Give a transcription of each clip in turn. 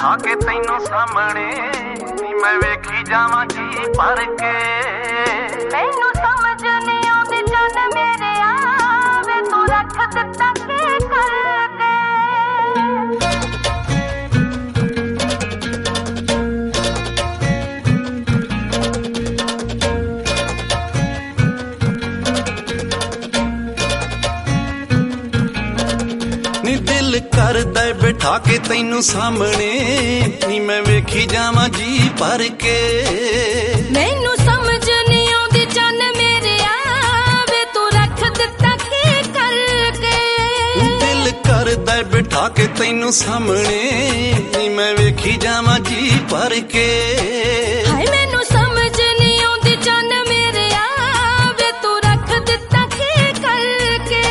ਬਿਠਾ ਕੇ ਤੈਨੂੰ ਸਾਹਮਣੇ ਨੀ ਮੈਂ ਵੇਖੀ ਜਾਵਾਂ ਜੀ ਭਰ ਕੇ। ਮੈਨੂੰ ਸਮਝ ਨਹੀਂ ਆਉਂਦੀ ਚੰਨ ਮੇਰੇ ਵੇ ਤੂੰ ਰੱਖ ਦਿੱਤਾ ਕੀ ਕਰਕੇ। ਨੀ ਦਿਲ ਕਰਦਾ ਬਿਠਾ ਕੇ ਤੈਨੂੰ ਸਾਹਮਣੇ ਨੀ ਮੈਂ ਵੇਖੀ ਜਾਵਾਂ ਜੀ ਭਰ ਕੇ। ਮੈਨੂੰ ਸਮਝ ਨਹੀਂ ਆਉਂਦੀ ਚੰਨ ਮੇਰੇ ਵੇ ਤੂੰ ਰੱਖ ਦਿੱਤਾ ਕੀ ਕਰਕੇ। ਦਿਲ ਕਰਦਾ ਬਿਠਾ ਕੇ ਤੈਨੂੰ ਸਾਹਮਣੇ ਨੀ ਮੈਂ ਵੇਖੀ ਜਾਵਾਂ ਜੀ ਭਰ ਕੇ। ਹਾਏ ਮੈਨੂੰ ਸਮਝ ਨਹੀਂ ਆਉਂਦੀ ਚੰਨ ਮੇਰੇ ਵੇ ਤੂੰ ਰੱਖ ਦਿੱਤਾ ਕੀ ਕਰਕੇ।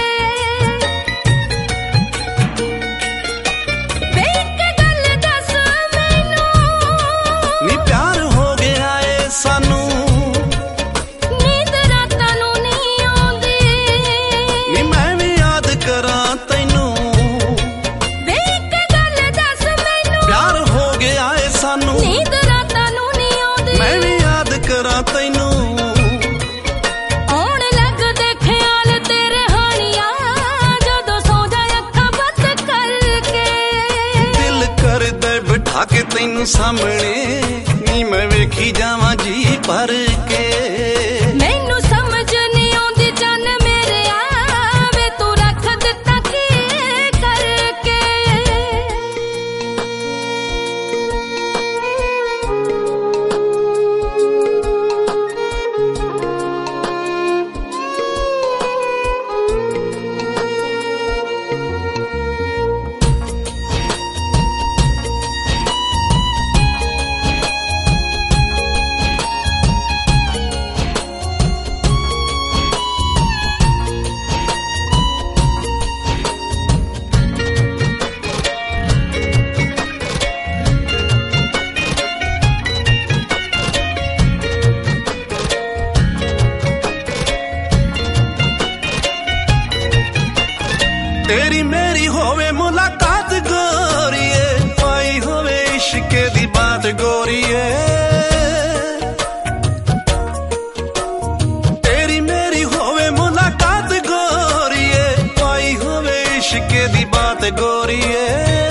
ਵੇ ਇੱਕ ਗੱਲ ਦੱਸ ਮੈਨੂੰ ਨੀ ਪਿਆਰ ਹੋ ਗਿਆ ਏ ਸਾਨੂੰ ਨੀਂਦ ਰਾਤਾਂ ਨੂੰ ਨਹੀਂ ਆਉਂਦੀ। ਨੀ ਮੈਂ ਵੀ ਯਾਦ ਕਰਾਂ ਤੈਨੂੰ। ਵੇ ਇੱਕ ਗੱਲ ਦੱਸ ਮੈਨੂੰ ਪਿਆਰ ਹੋ ਗਿਆ ਏ ਸਾਨੂੰ ਨੀਂਦ ਰਾਤਾਂ ਨੂੰ ਨਹੀਂ ਆਉਂਦੀ। ਮੈਂ ਵੀ ਯਾਦ ਕਰਾਂ ਤੈਨੂੰ। ਆਉਣ ਲੱਗਦੇ ਖਿਆਲ ਤੇਰੇ ਹਾਣੀਆਂ ਜਦੋਂ ਸੌਂ ਜਾ ਅੱਖਾਂ ਬੰਦ ਕਰਕੇ। ਦਿਲ ਕਰਦਾ ਬਿਠਾ ਕੇ ਤੈਨੂੰ ਸਾਹਮਣੇ ਨੀ ਮੈਂ ਵੇਖੀ ਜਾਵਾਂ ਜੀ ਭਰ ਕੇ। ਮੈਨੂੰ ਸਮਝ ਨਹੀਂ ਆਉਂਦੀ ਚੰਨ ਮੇਰੇ ਵੇ ਤੂੰ ਰੱਖ ਦਿੱਤਾ ਕੀ ਕਰਕੇ। ਤੇਰੀ ਮੇਰੀ ਹੋਵੇ ਮੁਲਾਕਾਤ ਗੋਰੀਏ ਪਾਈ ਹੋਵੇ ਇਸ਼ਕੇ ਦੀ ਬਾਤ ਗੋਰੀਏ। ਤੇਰੀ ਮੇਰੀ ਹੋਵੇ ਮੁਲਾਕਾਤ ਗੋਰੀਏ ਪਾਈ ਹੋਵੇ ਇਸ਼ਕੇ ਦੀ ਬਾਤ ਗੋਰੀਏ।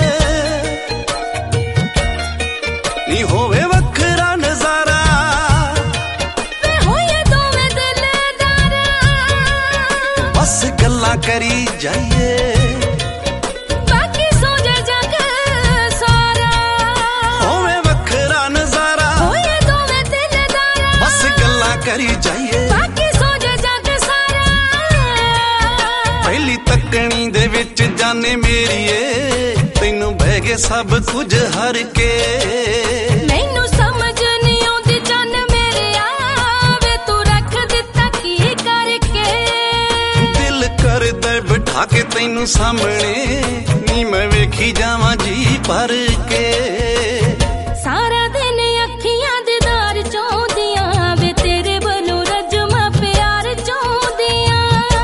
ਨੀ ਹੋਵੇ ਵੱਖਰਾ ਨਜ਼ਾਰਾ ਵੇ ਹੋਏ ਦੋਵੇਂ ਦਿਲਦਾਰ ਬਸ ਗੱਲਾਂ ਕਰੀ ਜਾਈਏ। ਬਾਕੀ ਸੋ ਜਾ ਜਗ ਸਾਰਾ। ਹੋਵੇ ਵੱਖਰਾ ਨਜ਼ਾਰਾ ਹੋਏ ਦੋਵੇਂ ਦਿਲਦਾਰ ਬਸ ਗੱਲਾਂ ਕਰੀ ਜਾਈਏ। ਬਾਕੀ ਸੋ ਜਾ ਜਗ ਸਾਰਾ। ਪਹਿਲੀ ਤੱਕਣੀ ਦੇ ਵਿੱਚ ਜਾਨੇ ਮੇਰੀਏ ਤੈਨੂੰ ਬਹਿ ਗਏ ਸਭ ਕੁਝ ਹਰ ਕੇ। ਮੈਨੂੰ ਸਮਝ ਨਹੀਂ ਆਉਂਦੀ ਚੰਨ ਮੇਰੇ ਵੇ ਤੂੰ ਰੱਖ ਦਿੱਤਾ ਕੀ ਕਰਕੇ। ਦਿਲ ਕਰਦਾ ਬਿਠਾ ਕੇ ਤੈਨੂੰ ਸਾਹਮਣੇ ਨੀ ਮੈਂ ਵੇਖੀ ਜਾਵਾਂ ਜੀ ਭਰ ਕੇ। ਸਾਰਾ ਦਿਨ ਅੱਖੀਆਂ ਦੀਦਾਰ ਚਾਹੁੰਦੀਆਂ ਵੇ ਤੇਰੇ ਵੱਲੋਂ ਰਜਮਾ ਪਿਆਰ ਚਾਹੁੰਦੀਆਂ।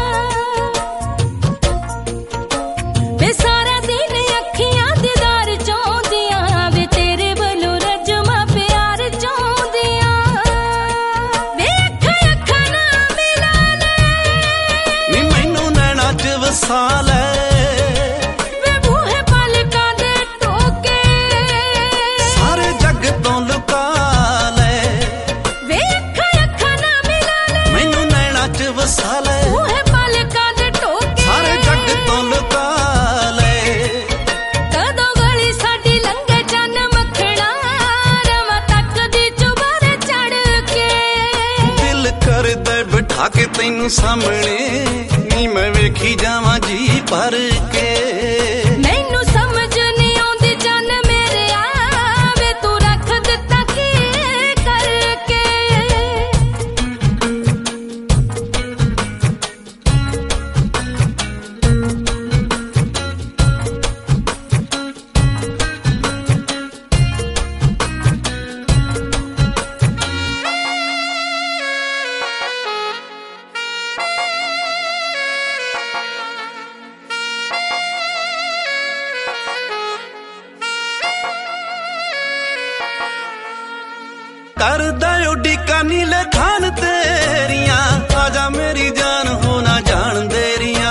ਵੇ ਸਾਰਾ ਦਿਨ ਅੱਖੀਆਂ ਦੀਦਾਰ ਚਾਹੁੰਦੀਆਂ ਵੇ ਤੇਰੇ ਵੱਲੋਂ ਰਜਮਾ ਪਿਆਰ ਚਾਹੁੰਦੀਆਂ। ਵੇ ਅੱਖਾਂ ਅੱਖਾਂ ਨਾ ਮਿਲਾ ਲੈ ਨੀ ਮੈਨੂੰ ਨੈਣਾ ਚ ਵਸਾ ਲੈ। ਵੇ ਬੂਹੇ ਪਲਕਾਂ ਦੇ ਟੋਕੇ ਸਾਰੇ ਜੱਗ ਤੋਂ ਲੁਕਾ ਲੈ। ਵੇ ਅੱਖਾਂ ਅੱਖਾਂ ਨਾ ਮਿਲਾ ਲੈ ਮੈਨੂੰ ਨੈਣਾ ਚ ਵਸਾ ਲੈ ਬੂਹੇ ਪਲਕਾਂ ਦੇ ਟੋਕੇ ਸਾਰੇ ਜੱਗ ਤੋਂ ਲੁਕਾ ਲੈ। ਕਦੋਂ ਗਲੀ ਸਾਡੀ ਲੰਘੇ ਚੰਨ ਮੱਖਣਾ ਰਵਾਂ ਤੱਕਦੀ ਚੁਬਾਰੇ ਚੜ ਕੇ। ਦਿਲ ਕਰਦਾ ਬਿਠਾ ਕੇ ਤੈਨੂੰ ਸਾਹਮਣੇ ਨੀ ਮੈਂ ਵੇਖੀ ਜਾਵਾਂ ਜੀ ਭਰ ਕੇ। ਮੈਨੂੰ ਸਮਝ ਨਹੀਂ ਆਉਂਦੀ ਚੰਨ ਮੇਰੇ ਵੇ ਤੂੰ ਰੱਖ ਦਿੱਤਾ ਕੀ ਕਰਕੇ। ਉਡੀਕਾਂ ਨੀਲੇ ਖਾਨ ਤੇਰੀਆਂ, ਆਜਾ ਮੇਰੀ ਜਾਨ ਹੋ ਨਾ ਜਾਣ ਦੇਰੀਆਂ।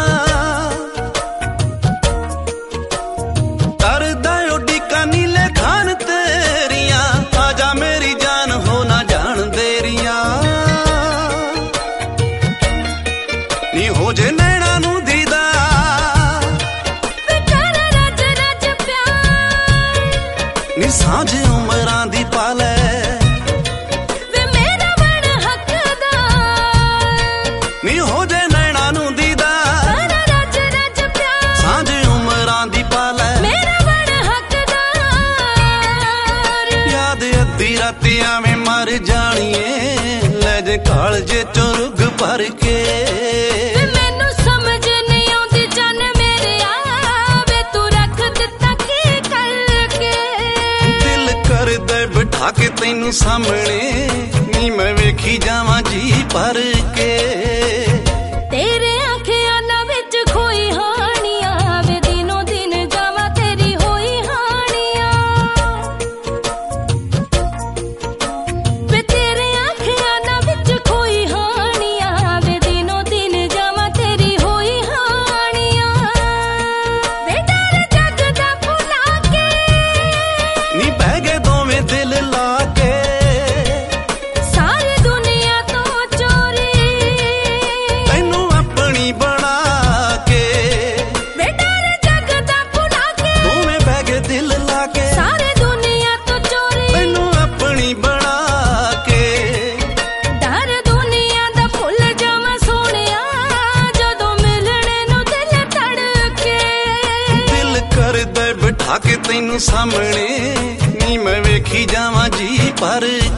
ਕਰਦਾ ਉਡੀਕਾਂ ਨੀਲੇ ਖਾਨ ਤੇਰੀਆਂ, ਆਜਾ ਮੇਰੀ ਜਾਨ ਹੋ ਨਾ ਜਾਣ ਦੇਰੀਆਂ। ਨੀ ਹੋ ਜੇ ਨੈਣਾ ਨੂੰ ਦੀਦਾ ਨੀ ਸਾਂਝ ਉਮਰਾਂ ਦੀ ਪਾਲੇ ਵੇ ਮੇਰਾ ਬਣ ਹੱਕਦਾਰ। ਨੀ ਹੋ ਜੇ ਨੈਣਾ ਨੂੰ ਦੀਦਾ ਰੱਜ ਰੱਜ ਪਿਆਰ ਸਾਂਝ ਉਮਰਾਂ ਦੀ ਪਾਲੇ ਮੇਰਾ ਬਣ ਹੱਕਦਾਰ। ਯਾਦ ਅੱਧੀ ਰਾਤੀ ਐਵੇਂ ਮਰ ਜਾਣੀਏ, ਲੈ ਜੇ ਕਾਲਜੇ ਚੋਂ ਰੁੱਗ ਭਰ ਕੇ। ਮੈਨੂੰ ਸਮਝ ਨਹੀਂ ਆਉਂਦੀ ਜਾਨ ਮੇਰਿਆ, ਵੇ ਤੂੰ ਰੱਖ ਦਿੱਤਾ ਕੀ ਕਰਕੇ। ਦਿਲ ਕਰਦਾ ਬਿਠਾ ਕੇ ਤੈਨੂੰ ਸਾਹਮਣੇ, ਨੀ ਮੈਂ ਵੇਖੀ ਜਾਵਾਂ ਜੀ ਭਰ ਕੇ। ਤੇਰੇ ਅੱਖਾਂ ਨਾ ਵਿੱਚ ਖੋਈ ਹਾਣੀਆਂ, ਵੇ ਦਿਨੋਂ ਦਿਨ ਜਾਵਾਂ ਤੇਰੀ ਹੋਈ ਹਾਣੀਆਂ। ਵੇ ਤੇਰੇ ਅੱਖਾਂ ਨਾ ਵਿੱਚ ਖੋਈ ਹਾਣੀਆਂ, ਵੇ ਦਿਨੋਂ ਦਿਨ ਜਾਵਾਂ ਤੇਰੀ ਹੋਈ ਹਾਣੀਆਂ। ਵੇ ਡਰ ਜੱਗ ਦਾ ਭੁਲਾ ਕੇ ਨੀ ਬਹਿ ਗਏ ਦੋਵੇਂ ਦਿਲ ਲਾ ਕੇ, ਸਾਰੀ ਦੁਨੀਆ ਤੋਂ ਚੋਰੀ ਤੈਨੂੰ ਆਪਣੀ ਬਣਾ ਕੇ। ਵੇ ਡਰ ਜੱਗ ਦਾ ਭੁਲਾ ਕੇ ਦੋਵੇਂ ਬਹਿ ਗਏ ਦਿਲ ਲਾ ਕੇ, ਸਾਰੀ ਦੁਨੀਆ ਤੋਂ ਚੋਰੀ ਤੈਨੂੰ ਆਪਣੀ ਬਣਾ ਕੇ। ਡਰ ਦੁਨੀਆ ਦਾ ਭੁੱਲ ਜਾਵਾਂ ਸੋਹਣਿਆ, ਜਦੋਂ ਮਿਲਣੇ ਨੂੰ ਦਿਲ ਧੜਕੇ। ਦਿਲ ਕਰਦਾ ਬਿਠਾ ਕੇ ਤੈਨੂੰ ਸਾਹਮਣੇ, ਨੀ ਮੈਂ ਵੇਖੀ ਜਾਵਾਂ ਜੀ ਭਰ